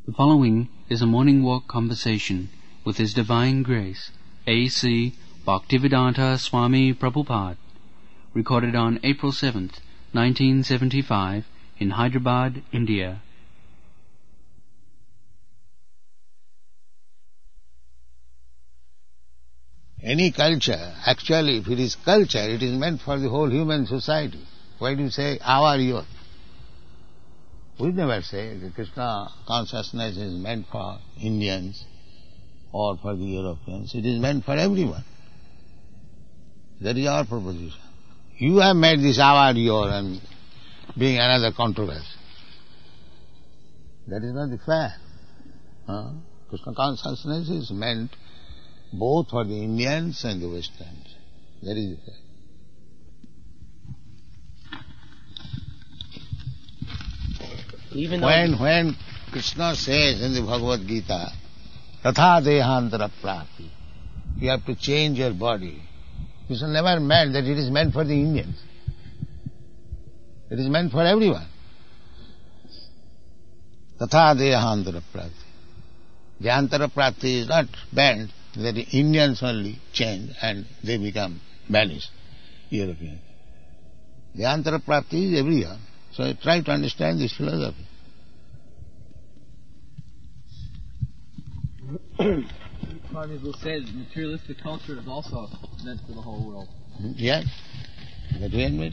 The following is a morning walk conversation with His Divine Grace, A.C. Bhaktivedanta Swami Prabhupada, recorded on April 7th, 1975, in Hyderabad, India. Any culture, actually, if it is culture, it is meant for the whole human society. Why do you say our, your? We never say that Krishna consciousness is meant for Indians or for the Europeans. It is meant for everyone. That is our proposition. You have made this our, your and being another controversy. That is not fair. Krishna consciousness is meant both for the Indians and the Westerns. That is the fact. Even though when Krishna says in the Bhagavad Gita, Tatha Dehantara Prati, you have to change your body. Krishna never meant that it is meant for the Indians. It is meant for everyone. Tatha Dehantara Prati. Dehantara Prati is not meant that the Indians only change and they become banished, Europeans. Dehantara Prati is everyone. So I try to understand this philosophy. Swami will say that materialistic culture is also meant for the whole world. Yes, that we admit.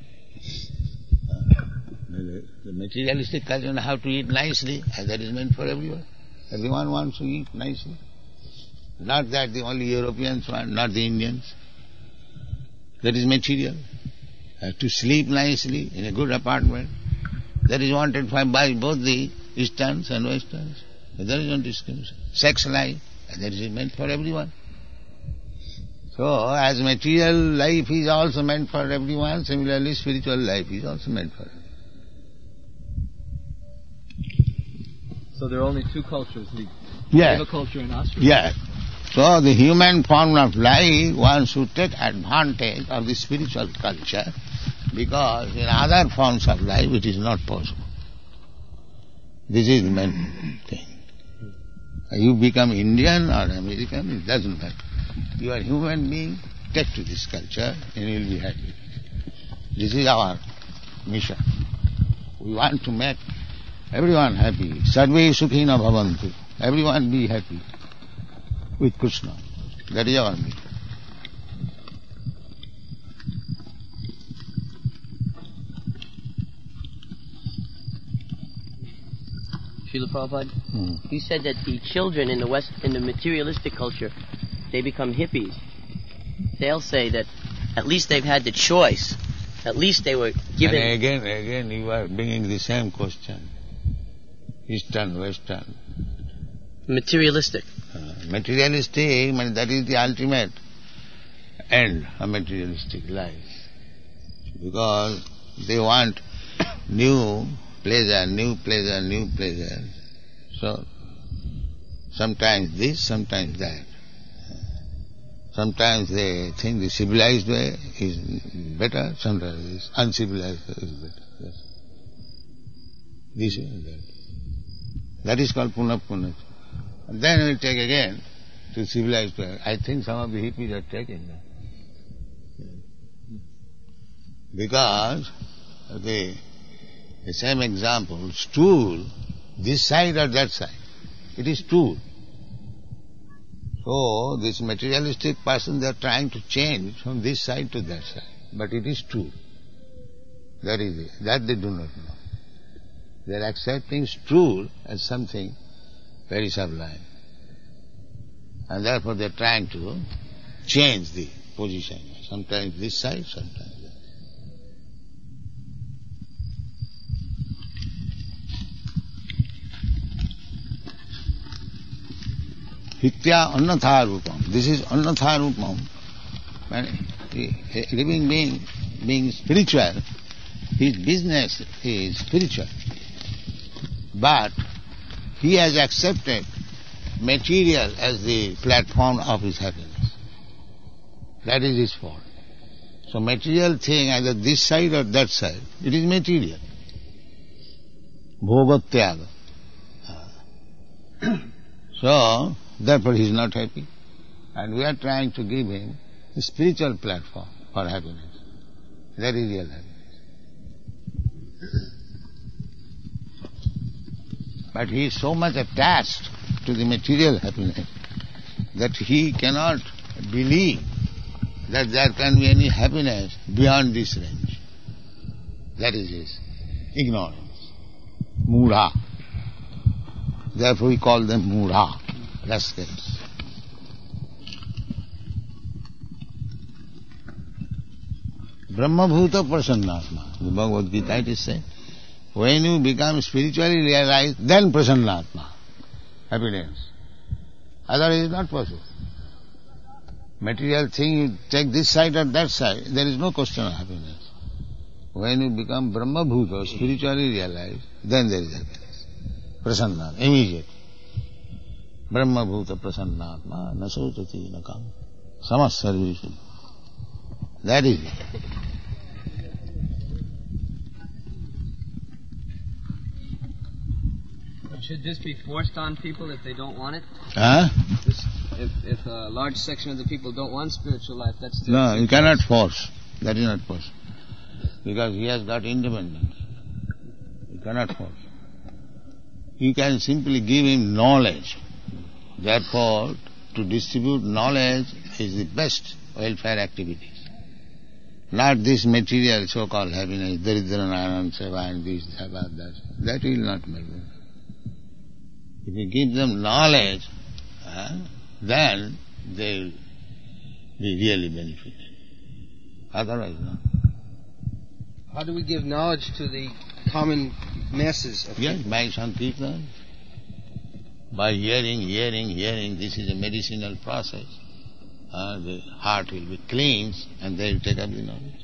The materialistic culture and how to eat nicely, and that is meant for everyone. Everyone wants to eat nicely. Not that the only Europeans want, not the Indians. That is material. To sleep nicely in a good apartment. That is wanted by both the Easterns and Westerns. There is no discrimination. Sex life, that is meant for everyone. So, as material life is also meant for everyone, similarly spiritual life is also meant for everyone. So there are only two cultures, the Yes. Deva culture and Asura. Yes. So the human form of life wants to take advantage of the spiritual culture because in other forms of life it is not possible. This is the main thing. You become Indian or American, it doesn't matter. You are a human being, take to this culture and you will be happy. This is our mission. We want to make everyone happy. Sarve sukhina bhavantu. Everyone be happy with Krishna. That is our mission. Srila Prabhupada, you said that the children in the West, in the materialistic culture, they become hippies. They'll say that at least they've had the choice. At least they were given... And again you are bringing the same question. Eastern, Western. Materialistic. Materialistic, that is the ultimate end of materialistic life. Because they want new pleasure, new pleasure, new pleasure. So, sometimes this, sometimes that. Sometimes they think the civilized way is better, sometimes this uncivilized way is better. Yes. This and that. That is called punna. And then we take again to civilized way. I think some of the hippies are taking that. Because the same example, stool, this side or that side, it is stool. So this materialistic person, they are trying to change from this side to that side. But it is stool. That is it. That they do not know. They are accepting stool as something very sublime. And therefore they are trying to change the position. Sometimes this side, sometimes that. Hitya annatha rupam. This is annatha rupam. A living being spiritual, his business is spiritual. But he has accepted material as the platform of his happiness. That is his fault. So material thing, either this side or that side, it is material. Bhogatyaga. So, therefore he is not happy. And we are trying to give him a spiritual platform for happiness. That is real happiness. But he is so much attached to the material happiness that he cannot believe that there can be any happiness beyond this range. That is his ignorance. Mudha. Therefore we call them mudha, rascals. Brahma-bhuta prasannatma. The Bhagavad Gita it is said, when you become spiritually realized, then prasannatma, happiness. Otherwise it is not possible. Material thing, you take this side or that side, there is no question of happiness. When you become Brahma-bhuta, spiritually realized, then there is happiness. Prasannatma, immediate. Brahma-bhuta prasannatma, nasotati nakam, samasarvishu. That is it. Should this be forced on people if they don't want it? Huh? If a large section of the people don't want spiritual life, that's still... No, you cannot force. That is not possible. Because he has got independence. You cannot force. You can simply give him knowledge. Therefore, to distribute knowledge is the best welfare activities. Not this material so-called happiness, Daridra Narayan Seva and this, that. That will not make them. If you give them knowledge, then they will be really benefited. Otherwise, no. How do we give knowledge to the common masses of yes, by Sankirtan, by hearing, this is a medicinal process. The heart will be cleansed and they will take up the knowledge.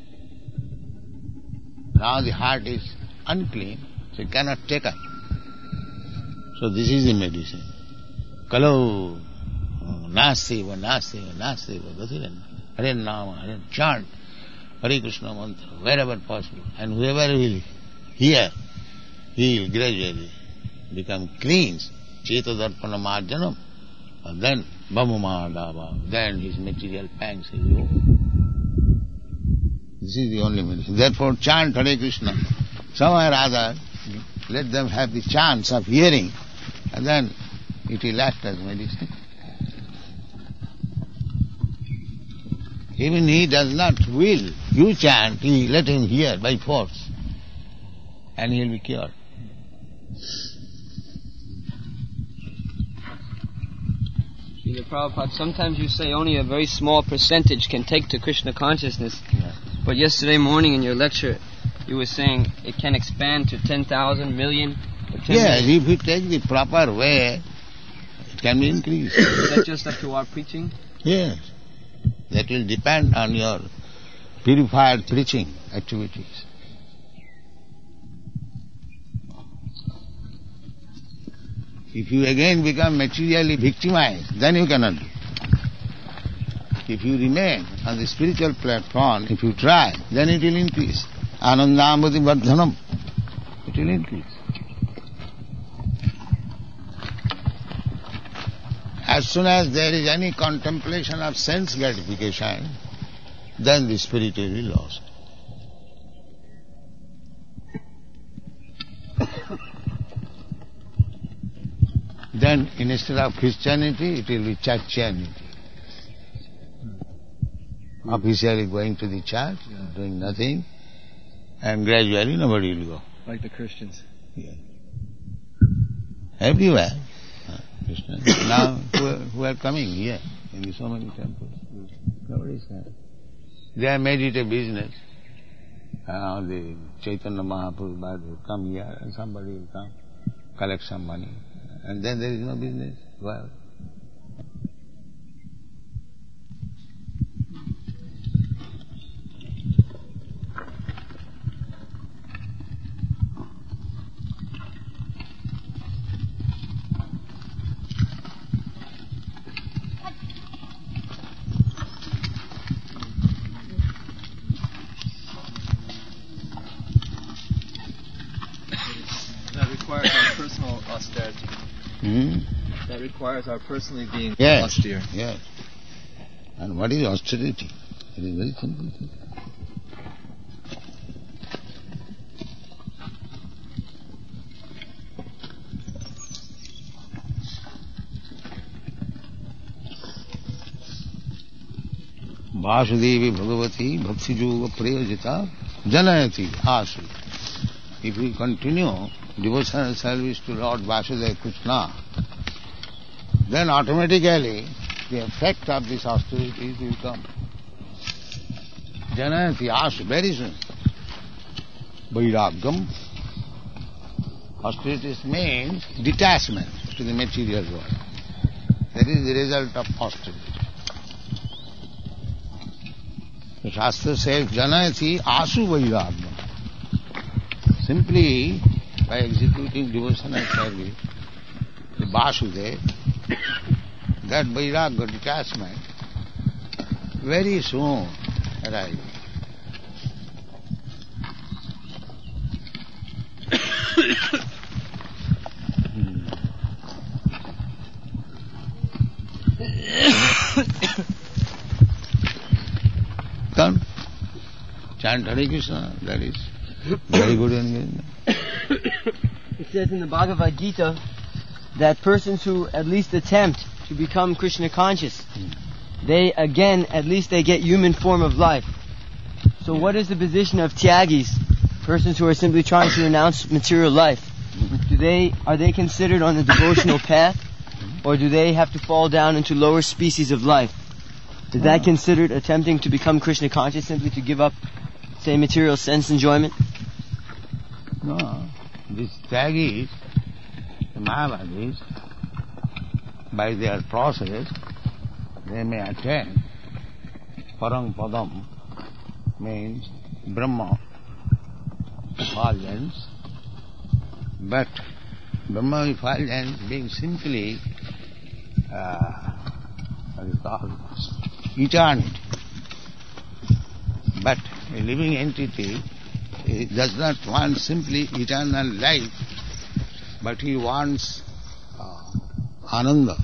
Now the heart is unclean, so it cannot take up. So this is the medicine. Kalau nastiva, Hare Nama, Hare chant, Hare Krishna mantra, wherever possible. And whoever will hear, he will gradually become cleansed. Cheta darpana marjanam. And then Bhamumādāva, then his material pangs will go. This is the only medicine. Therefore chant Hare Krishna. Somewhere or other, let them have the chance of hearing, and then it will act as medicine. Even he does not will, you chant, let him hear by force, and he will be cured. Srila Prabhupada, sometimes you say only a very small percentage can take to Krishna consciousness. Yeah. But yesterday morning in your lecture, you were saying it can expand to 10,000, million, or 10 Yes, million. if you take the proper way, it can be increased. Is that just up to our preaching? Yes. That will depend on your purified preaching activities. If you again become materially victimized, then you cannot do. If you remain on the spiritual platform, if you try, then it will increase. Anandambuddhi vardhanam. It will increase. As soon as there is any contemplation of sense gratification, then the spirit will be lost. Then instead of Christianity, it will be Churchianity. Officially going to the church, doing nothing, and gradually nobody will go. Like the Christians. Yeah. Everywhere. Christians. Now who are coming here in so many temples. Nobody is there. They have made it a business. The Chaitanya Mahaprabhu will come here and somebody will come, collect some money. And then there is no business. Well, That requires our personal austerity. That requires our personally being Yes. austere. Yes. And what is austerity? It is very simple thing. Vasudevi Bhagavati Bhakti Yoga Prayojita Janayati Asu. If we continue devotional service to Lord Vasudeva Krishna, then automatically the effect of this austerity will come. Janayati Asu, very soon. Vairagam. Austerity means detachment to the material world. That is the result of austerity. The Shastra says, Janayati Asu Vairagam. Simply by executing devotional service to Vasudeva, that Vairagya detachment very soon arrives. Come, chant Hare Krishna, that is very good engagement. It says in the Bhagavad Gita that persons who at least attempt to become Krishna conscious, they again, at least they get human form of life. So what is the position of tyagis, persons who are simply trying to renounce material life? Are they considered on the devotional path, or do they have to fall down into lower species of life? Is that considered attempting to become Krishna conscious, simply to give up, say, material sense enjoyment? No, these tyagis, the Mayavadis, by their process, they may attain Parang Padam, means Brahma effulgence, but Brahma effulgence being simply eternity. But a living entity does not want simply eternal life, but he wants ananda.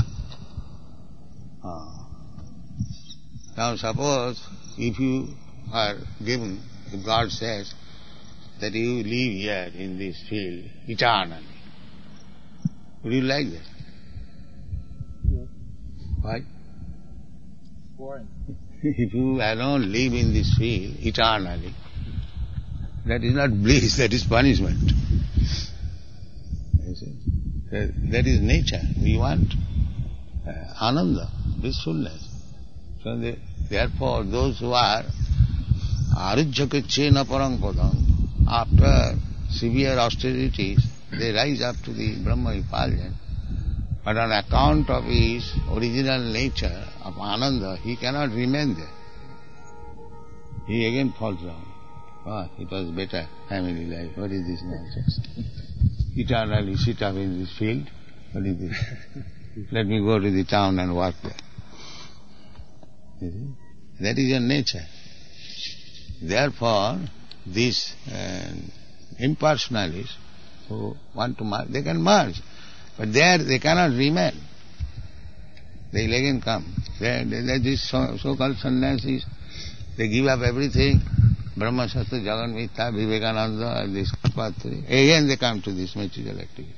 Now suppose if you are given, if God says that you live here in this field eternally, would you like that? Yeah. Why? Boring. If you alone live in this field eternally, that is not bliss, that is punishment. You see? That is nature. We want ananda, blissfulness. So therefore, those who are arujjakachena parang padam, after severe austerities, they rise up to the Brahma effulgence. But on account of his original nature of ananda, he cannot remain there. He again falls down. Ah, it was better family life. What is this nonsense? Eternally sit up in this field. What is this? Let me go to the town and work there. You see? That is your nature. Therefore, these impersonalists who want to merge, they can merge. But there they cannot remain. They will again come. These so-called sannyasis, they give up everything. Brahma Shastra, Jagan Mithya, Vivekananda, this Patri. Again they come to this material activity.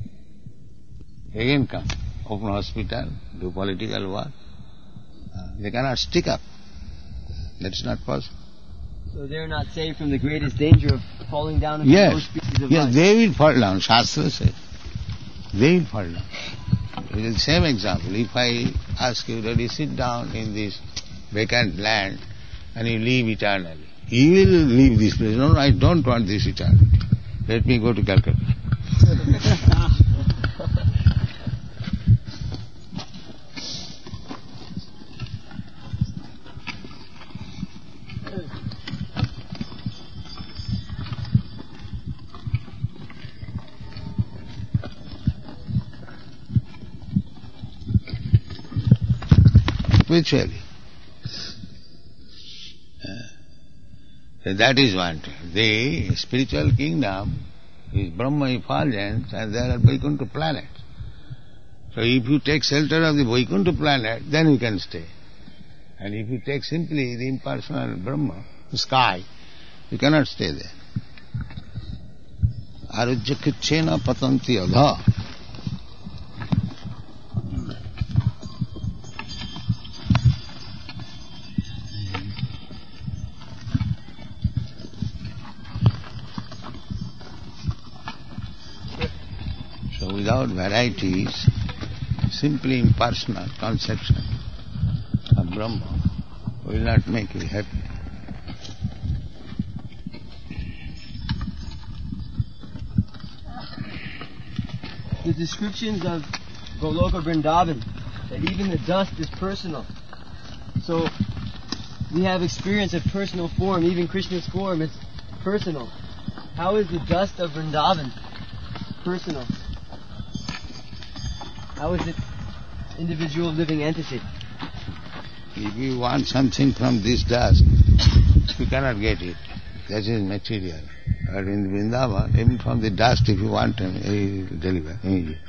Again come. Open hospital, do political work. They cannot stick up. That's not possible. So they're not saved from the greatest danger of falling down into low species of life. Yes, they will fall down. Shastra says. They will fall down. It is the same example. If I ask you that you sit down in this vacant land and you live eternally, you will leave this place. No, I don't want this eternity. Let me go to Calcutta. Spiritually. So that is one thing. The spiritual kingdom is Brahma effulgence and there are Vaikuntha planets. So if you take shelter of the Vaikuntha planet, then you can stay. And if you take simply the impersonal Brahma, the sky, you cannot stay there. Arujyakichena patanti adha. So without varieties, simply impersonal conception of Brahma will not make you happy. The descriptions of Goloka Vrindavan, that even the dust is personal. So we have experience of personal form, even Krishna's form is personal. How is the dust of Vrindavan personal? How is it individual living entity? If you want something from this dust, you cannot get it. That is material. But in Vrindavan, even from the dust, if you want, he will deliver immediately.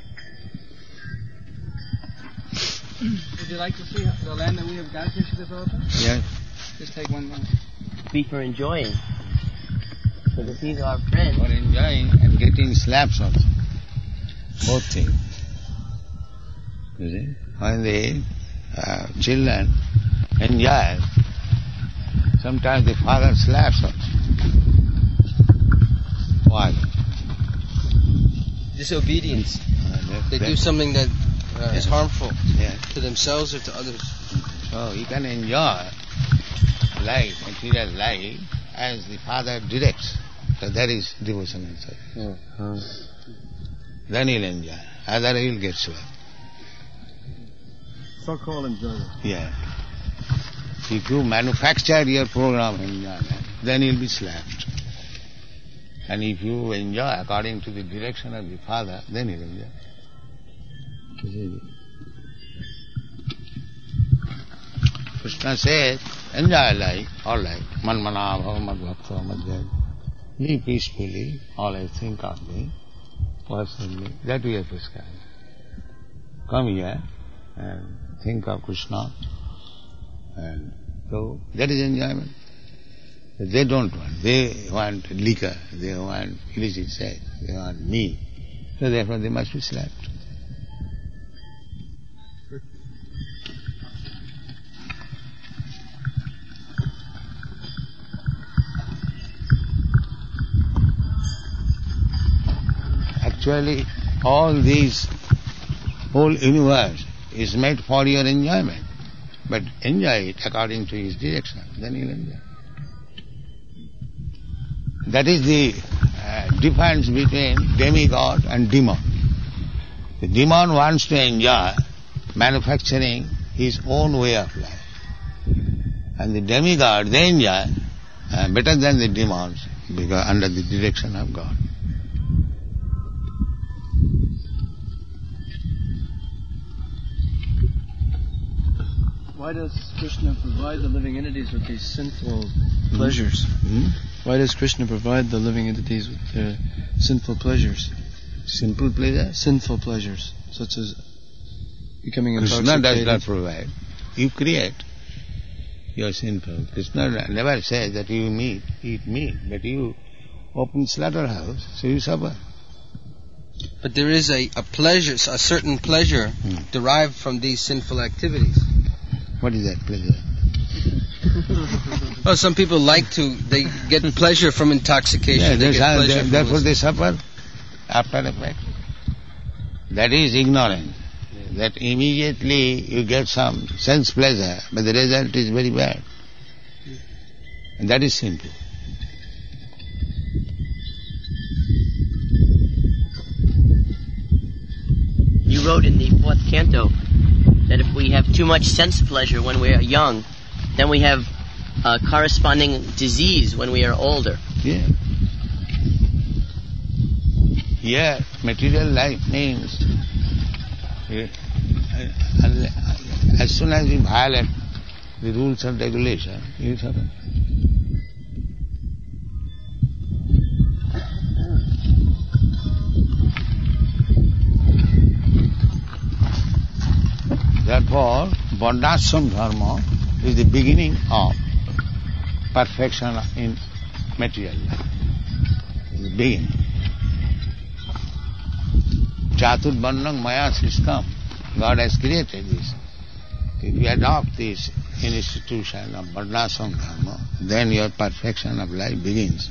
Would you like to see the land that we have got here, Srila Prabhupada? Yes. Just take one more. Be for enjoying. Because if he's our friend, For enjoying and getting slaps also. Both things. You see? When the children enjoy, sometimes the father slaps also. Why? Disobedience. They do something that is harmful to themselves or to others. So you can enjoy life, material life, as the father directs. So that is devotional service. Then he'll enjoy. Otherwise he'll get slapped. So-called enjoyment. Yeah. If you manufacture your program enjoyment, then you'll be slapped. And if you enjoy according to the direction of the father, then you'll enjoy. Krishna says, enjoy life, all life. Manmana bhava madbhakta madhyaya. Live peacefully, always think of me, personally. That we are prescribed. Come here and think of Krishna. And so that is enjoyment. They don't want. They want liquor. They want illicit sex. They want meat. So therefore they must be slapped. Actually, all these, whole universe is made for your enjoyment. But enjoy it according to his direction. Then you'll enjoy. That is the difference between demigod and demon. The demon wants to enjoy manufacturing his own way of life. And the demigod, they enjoy better than the demons because under the direction of God. Why does Krishna provide the living entities with these sinful pleasures? Why does Krishna provide the living entities with their sinful pleasures? Simple pleasure? Sinful pleasures, such as becoming Krishna intoxicated. does not provide. You create. You are sinful. Krishna never says that you eat meat, but you open slaughterhouse, so you suffer. But there is a pleasure, a certain pleasure derived from these sinful activities. What is that pleasure? Well, some people they get pleasure from intoxication. They get pleasure from therefore they suffer after effect. That is ignorance. That immediately you get some sense pleasure, but the result is very bad. And that is simple. you wrote in the 4th canto that if we have too much sense pleasure when we are young, then we have a corresponding disease when we are older. Yeah. Yeah, material life means as soon as you violate the rules and regulations, you suffer. Therefore, Varnashram Dharma is the beginning of perfection in material life. The beginning. Chaturvarnam Maya Srishtam. God has created this. If you adopt this institution of Varnashram Dharma, then your perfection of life begins.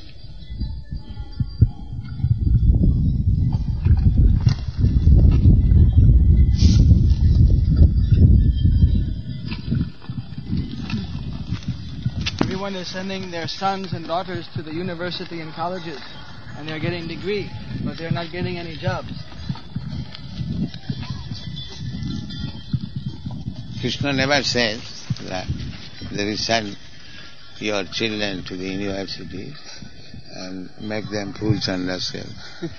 Everyone is sending their sons and daughters to the university and colleges, and they're getting degrees, but they're not getting any jobs. Krishna never says that they will send your children to the universities and make them fools and rascals.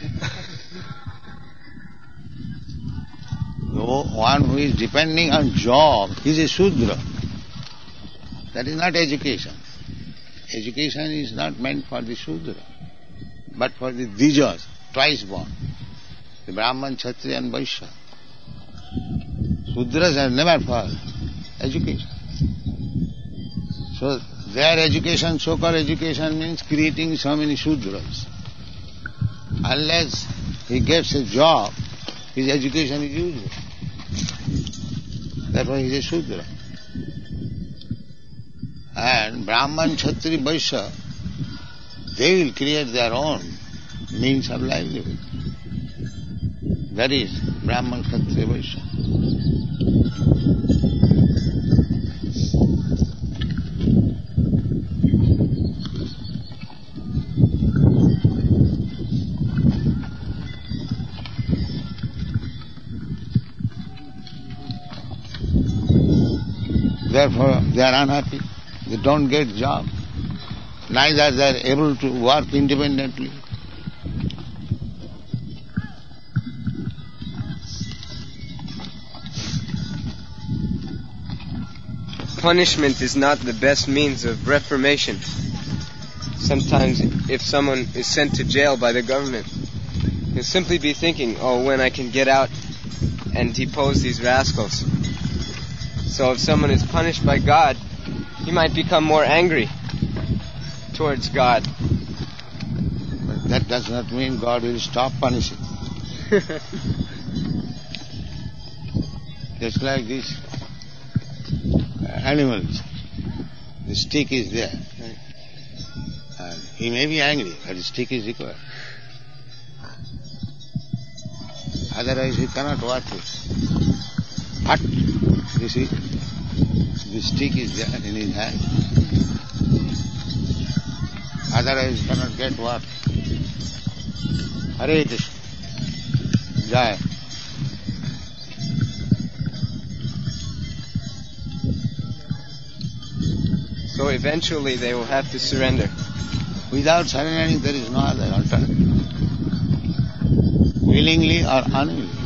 No, one who is depending on job is a Shudra. That is not education. Education is not meant for the Shudra, but for the Dvijas, twice born, the Brahman, Kshatriya and Vaishya. Shudras are never for education. So their education, so-called education, means creating so many Shudras. Unless he gets a job, his education is useless. Therefore he is a Shudra. And Brahman, Kshatriya, Vaishya, they will create their own means of livelihood. That is Brahman, Kshatriya, Vaishya. Therefore they are unhappy. They don't get job. Neither they are able to work independently. Punishment is not the best means of reformation. Sometimes if someone is sent to jail by the government, he'll simply be thinking, oh, when I can get out and depose these rascals. So if someone is punished by God, he might become more angry towards God. But that does not mean God will stop punishing. Just like these animals, the stick is there. And he may be angry, but the stick is required. Otherwise he cannot work it. But, you see, the stick is there in his hand. Otherwise he cannot get work. Hare Krishna. Jai. So eventually they will have to surrender. Without surrendering there is no other alternative. Willingly or unwillingly.